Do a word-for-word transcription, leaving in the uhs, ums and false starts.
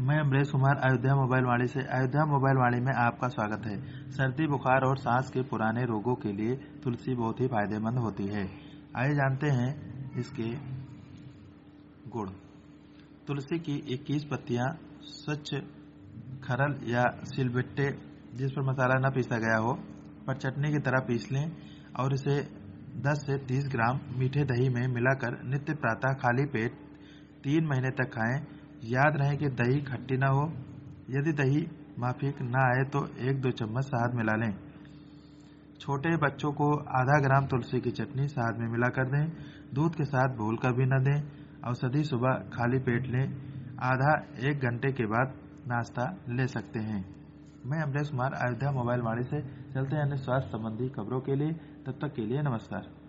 मैं अमरेश कुमार अयोध्या मोबाइल वाणी से अयोध्या मोबाइल वाणी में आपका स्वागत है। सर्दी बुखार और सांस के पुराने रोगों के लिए तुलसी बहुत ही फायदेमंद होती है। आइए जानते हैं इसके गुण। तुलसी की इक्कीस पत्तियां स्वच्छ खरल या सिलबट्टे जिस पर मसाला न पीसा गया हो पर चटनी की तरह पीस लें और इसे दस से तीस ग्राम मीठे दही में मिलाकर नित्य प्रातः खाली पेट तीन महीने तक खाएं। याद रहे कि दही खट्टी ना हो। यदि दही माफिक ना आए तो एक दो चम्मच शहद मिला लें। छोटे बच्चों को आधा ग्राम तुलसी की चटनी शहद में मिला कर दें। दूध के साथ घोल कर भी न दें। औषधि सुबह खाली पेट लें। आधा एक घंटे के बाद नाश्ता ले सकते हैं। मैं अमरेश कुमार अयोध्या मोबाइल वाणी से चलते हैं अन्य स्वास्थ्य संबंधी खबरों के लिए। तब तक के लिए नमस्कार।